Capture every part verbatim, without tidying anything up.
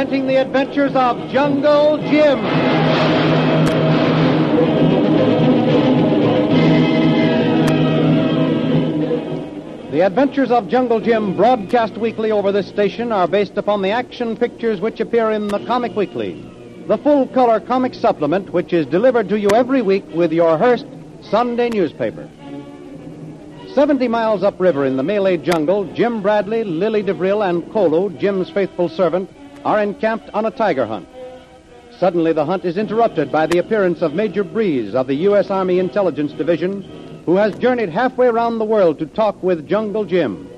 presenting the adventures of Jungle Jim. The adventures of Jungle Jim, broadcast weekly over this station, are based upon the action pictures which appear in the Comic Weekly, the full-color comic supplement which is delivered to you every week with your Hearst Sunday newspaper. Seventy miles upriver in the Malay jungle, Jim Bradley, Lily DeVril, and Kolu, Jim's faithful servant, are encamped on a tiger hunt. Suddenly, the hunt is interrupted by the appearance of Major Breeze of the U S Army Intelligence Division, who has journeyed halfway around the world to talk with Jungle Jim.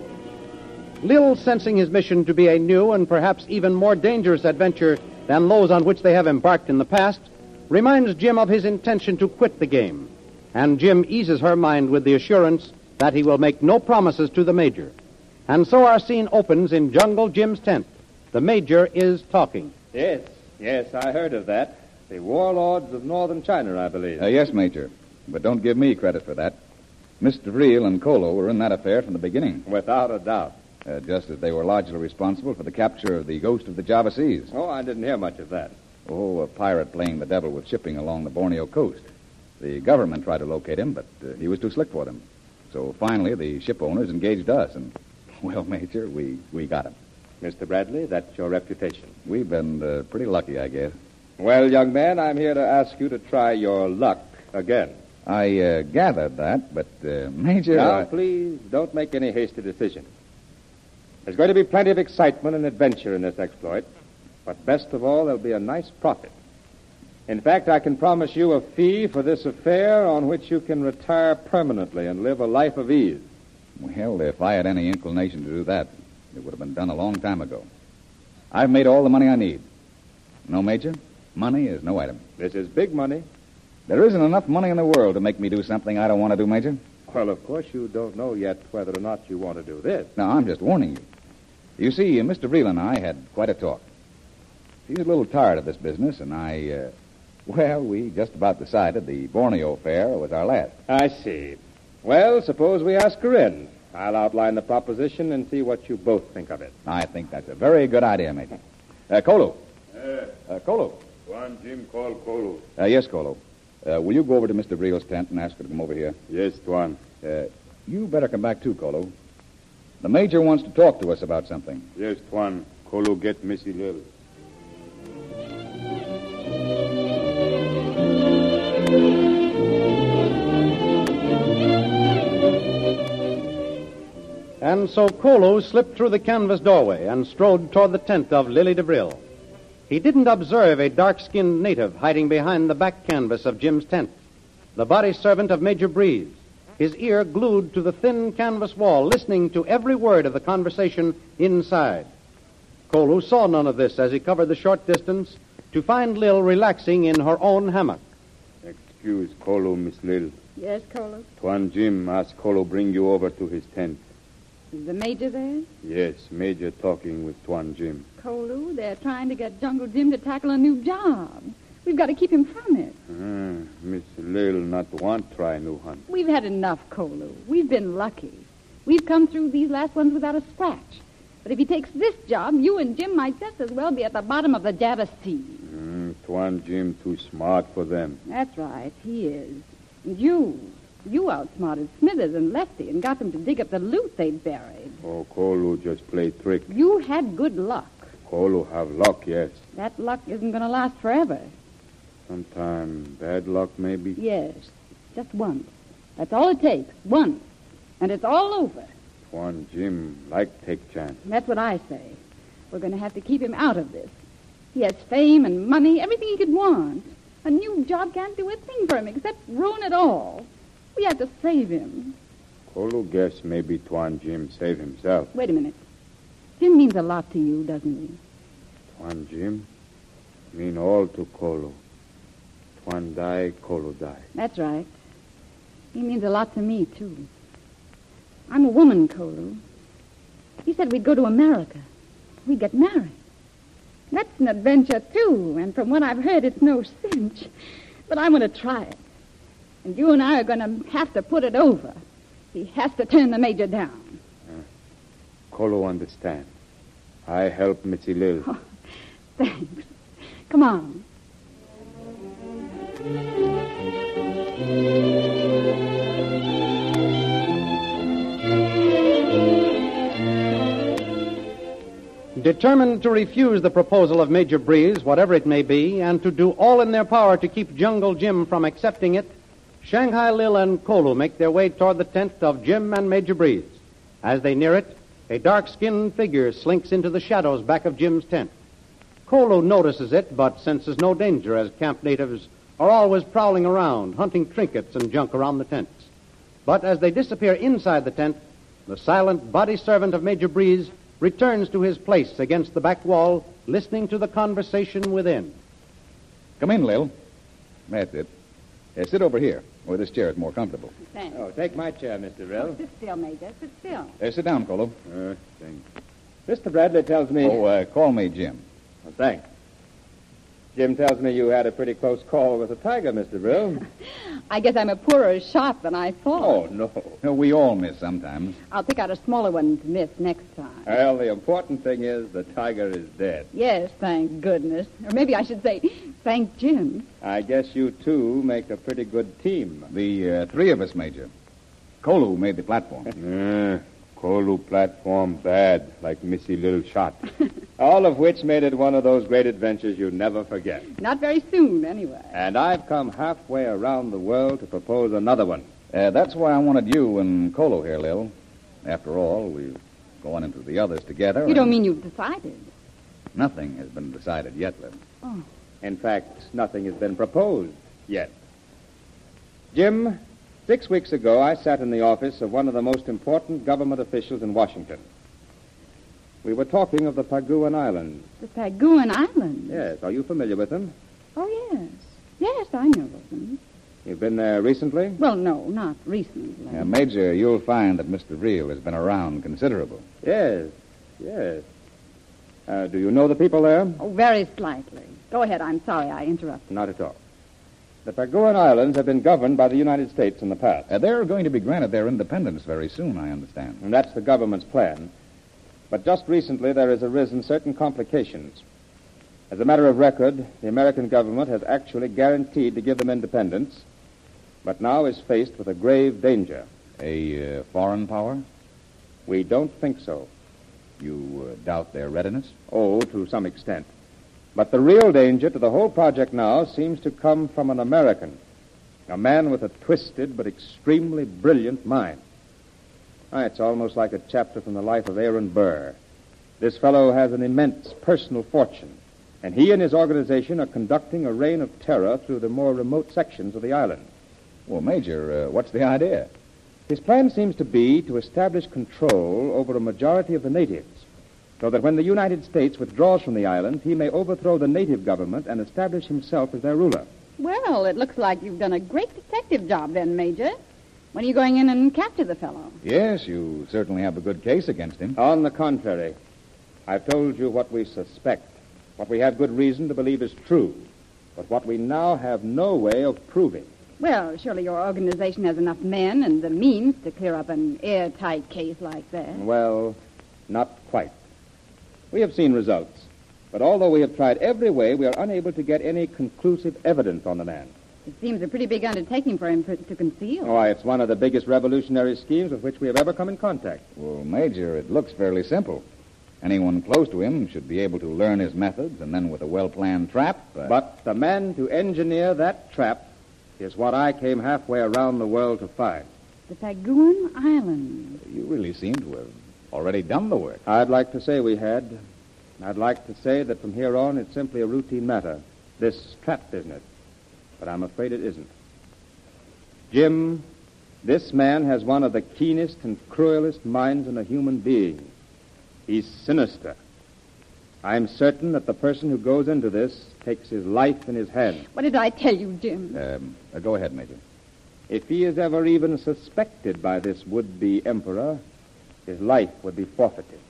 Lil, sensing his mission to be a new and perhaps even more dangerous adventure than those on which they have embarked in the past, reminds Jim of his intention to quit the game. And Jim eases her mind with the assurance that he will make no promises to the Major. And so our scene opens in Jungle Jim's tent. The Major is talking. Yes, yes, I heard of that. The warlords of northern China, I believe. Uh, yes, Major. But don't give me credit for that. Mister Vreel and Kolo were in that affair from the beginning. Without a doubt. Uh, just as they were largely responsible for the capture of the Ghost of the Java Seas. Oh, I didn't hear much of that. Oh, a pirate playing the devil with shipping along the Borneo coast. The government tried to locate him, but uh, he was too slick for them. So finally, the ship owners engaged us, and, well, Major, we, we got him. Mister Bradley, that's your reputation. We've been uh, pretty lucky, I guess. Well, young man, I'm here to ask you to try your luck again. I uh, gathered that, but, uh, Major... Now, I... please, don't make any hasty decision. There's going to be plenty of excitement and adventure in this exploit, but best of all, there'll be a nice profit. In fact, I can promise you a fee for this affair on which you can retire permanently and live a life of ease. Well, if I had any inclination to do that, it would have been done a long time ago. I've made all the money I need. No, Major, money is no item. This is big money. There isn't enough money in the world to make me do something I don't want to do, Major. Well, of course, you don't know yet whether or not you want to do this. No, I'm just warning you. You see, uh, Mister Vreel and I had quite a talk. He's a little tired of this business, and I... Uh, Well, we just about decided the Borneo affair was our last. I see. Well, suppose we ask her in. I'll outline the proposition and see what you both think of it. I think that's a very good idea, Major. Uh, Kolo. Uh, Uh, Kolo. one Jim call Kolu. Uh, yes, Kolo. Uh, will you go over to Mister Vreel's tent and ask her to come over here? Yes, Tuan. Uh, you better come back too, Kolo. The Major wants to talk to us about something. Yes, Tuan. Kolu get Missy Lil. And so Kolu slipped through the canvas doorway and strode toward the tent of Lily DeVril. He didn't observe a dark-skinned native hiding behind the back canvas of Jim's tent, the body servant of Major Breeze, his ear glued to the thin canvas wall, listening to every word of the conversation inside. Kolu saw none of this as he covered the short distance to find Lil relaxing in her own hammock. Excuse Kolu, Miss Lil. Yes, Kolo? Tuan Jim asked Kolu bring you over to his tent. Is the Major there? Yes, Major talking with Tuan Jim. Kolo, they're trying to get Jungle Jim to tackle a new job. We've got to keep him from it. Ah, Miss Lil not want try new hunt. We've had enough, Kolo. We've been lucky. We've come through these last ones without a scratch. But if he takes this job, you and Jim might just as well be at the bottom of the Java Sea. Mm, Tuan Jim too smart for them. That's right, he is. And you, you outsmarted Smithers and Lefty and got them to dig up the loot they'd buried. Oh, Kolu just play trick. You had good luck. Kolu have luck, yes. That luck isn't going to last forever. Sometime bad luck, maybe. Yes, just once. That's all it takes, once. And it's all over. Tuan Jim like take chance. That's what I say. We're going to have to keep him out of this. He has fame and money, everything he could want. A new job can't do a thing for him except ruin it all. We have to save him. Kolu guess maybe Tuan Jim save himself. Wait a minute. Jim means a lot to you, doesn't he? Tuan Jim mean all to Kolu. Tuan die, Kolu die. That's right. He means a lot to me, too. I'm a woman, Kolu. He said we'd go to America. We'd get married. That's an adventure, too, and from what I've heard, it's no cinch. But I want to try it. And you and I are going to have to put it over. He has to turn the Major down. Uh, Kolu understand. I help Missy Lil. Oh, Thanks. Come on. Determined to refuse the proposal of Major Breeze, whatever it may be, and to do all in their power to keep Jungle Jim from accepting it, Shanghai Lil and Kolu make their way toward the tent of Jim and Major Breeze. As they near it, a dark-skinned figure slinks into the shadows back of Jim's tent. Kolu notices it, but senses no danger, as camp natives are always prowling around, hunting trinkets and junk around the tents. But as they disappear inside the tent, the silent body servant of Major Breeze returns to his place against the back wall, listening to the conversation within. Come in, Lil. That's it. Uh, sit over here, where this chair is more comfortable. Thanks. Oh, take my chair, Mister Rill. Sit still, Major. Sit still. Uh, sit down, Kolu. Uh, thanks. Mister Bradley tells me... Oh, uh, call me Jim. Oh, thanks. Jim tells me you had a pretty close call with a tiger, Mister Brill. I guess I'm a poorer shot than I thought. Oh, no. No, we all miss sometimes. I'll pick out a smaller one to miss next time. Well, the important thing is the tiger is dead. Yes, thank goodness. Or maybe I should say, thank Jim. I guess you two make a pretty good team. The uh, three of us, Major. Kolu made the platform. Uh, Kolu platform bad, like Missy Little Shot. All of which made it one of those great adventures you never forget. Not very soon, anyway. And I've come halfway around the world to propose another one. Uh, that's why I wanted you and Kolu here, Lil. After all, we've gone into the others together. You don't and mean you've decided? Nothing has been decided yet, Lil. Oh. In fact, nothing has been proposed yet. Jim, six weeks ago, I sat in the office of one of the most important government officials in Washington. We were talking of the Paguan Islands. The Paguan Islands? Yes. Are you familiar with them? Oh, yes. Yes, I know of them. You've been there recently? Well, no, not recently. Uh, Major, you'll find that Mister Reel has been around considerable. Yes. Yes. Uh, do you know the people there? Oh, very slightly. Go ahead. I'm sorry I interrupted. Not at all. The Paguan Islands have been governed by the United States in the past. Uh, they're going to be granted their independence very soon, I understand. And that's the government's plan. But just recently there has arisen certain complications. As a matter of record, the American government has actually guaranteed to give them independence, but now is faced with a grave danger. A uh, foreign power? We don't think so. You uh, doubt their readiness? Oh, to some extent. But the real danger to the whole project now seems to come from an American, a man with a twisted but extremely brilliant mind. Ah, it's almost like a chapter from the life of Aaron Burr. This fellow has an immense personal fortune, and he and his organization are conducting a reign of terror through the more remote sections of the island. Well, Major, uh, what's the idea? His plan seems to be to establish control over a majority of the natives, so that when the United States withdraws from the island, he may overthrow the native government and establish himself as their ruler. Well, it looks like you've done a great detective job then, Major. When are you going in and capture the fellow? Yes, you certainly have a good case against him. On the contrary, I've told you what we suspect, what we have good reason to believe is true, but what we now have no way of proving. Well, surely your organization has enough men and the means to clear up an airtight case like that. Well, not quite. We have seen results, but although we have tried every way, we are unable to get any conclusive evidence on the man. It seems a pretty big undertaking for him to conceal. Why, it's one of the biggest revolutionary schemes with which we have ever come in contact. Well, Major, it looks fairly simple. Anyone close to him should be able to learn his methods, and then with a well-planned trap... Uh... But the man to engineer that trap is what I came halfway around the world to find. The Paguan Islands. You really seem to have already done the work. I'd like to say we had. I'd like to say that from here on it's simply a routine matter, this trap business. But I'm afraid it isn't. Jim, this man has one of the keenest and cruelest minds in a human being. He's sinister. I'm certain that the person who goes into this takes his life in his hand. What did I tell you, Jim? Um, uh, go ahead, Major. If he is ever even suspected by this would-be emperor, his life would be forfeited.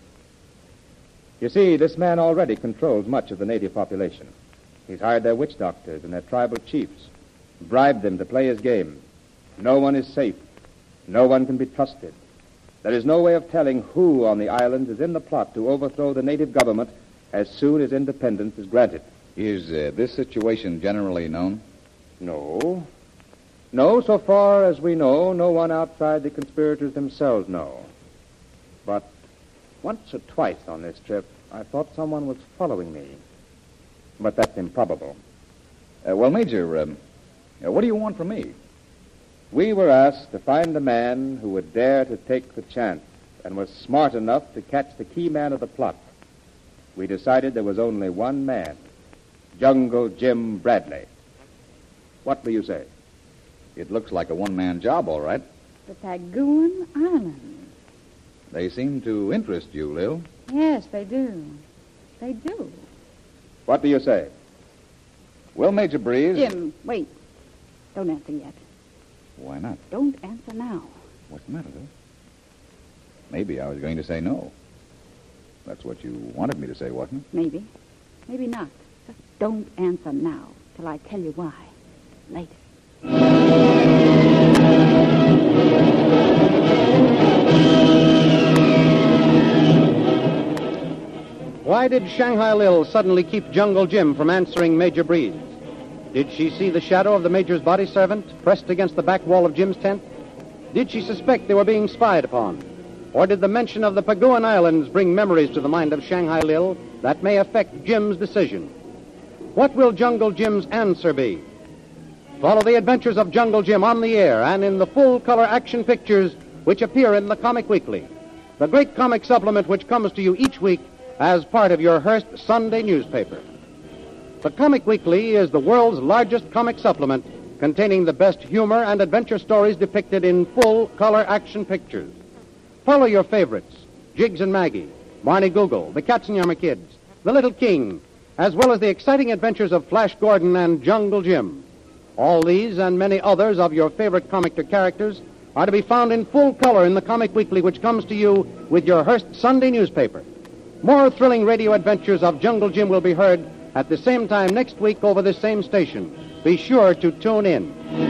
You see, this man already controls much of the native population. He's hired their witch doctors and their tribal chiefs, bribed them to play his game. No one is safe. No one can be trusted. There is no way of telling who on the island is in the plot to overthrow the native government as soon as independence is granted. Is uh, this situation generally known? No. No, so far as we know, no one outside the conspirators themselves know. But once or twice on this trip, I thought someone was following me. But that's improbable. Uh, well, Major, um, uh, what do you want from me? We were asked to find a man who would dare to take the chance and was smart enough to catch the key man of the plot. We decided there was only one man, Jungle Jim Bradley. What will you say? It looks like a one-man job, all right. The Paguan Islands. They seem to interest you, Lil. Yes, they do. They do. What do you say? Well, Major Breeze... Jim, wait. Don't answer yet. Why not? Don't answer now. What's the matter, Lil? Maybe I was going to say no. That's what you wanted me to say, wasn't it? Maybe. Maybe not. Just don't answer now till I tell you why. Later. Why did Shanghai Lil suddenly keep Jungle Jim from answering Major Breeze? Did she see the shadow of the Major's body servant pressed against the back wall of Jim's tent? Did she suspect they were being spied upon? Or did the mention of the Paguan Islands bring memories to the mind of Shanghai Lil that may affect Jim's decision? What will Jungle Jim's answer be? Follow the adventures of Jungle Jim on the air and in the full-color action pictures which appear in the Comic Weekly, the great comic supplement which comes to you each week as part of your Hearst Sunday newspaper. The Comic Weekly is the world's largest comic supplement containing the best humor and adventure stories depicted in full-color action pictures. Follow your favorites, Jiggs and Maggie, Barney Google, the Katzenjammer Kids, the Little King, as well as the exciting adventures of Flash Gordon and Jungle Jim. All these and many others of your favorite comic characters are to be found in full color in the Comic Weekly, which comes to you with your Hearst Sunday newspaper. More thrilling radio adventures of Jungle Jim will be heard at the same time next week over this same station. Be sure to tune in.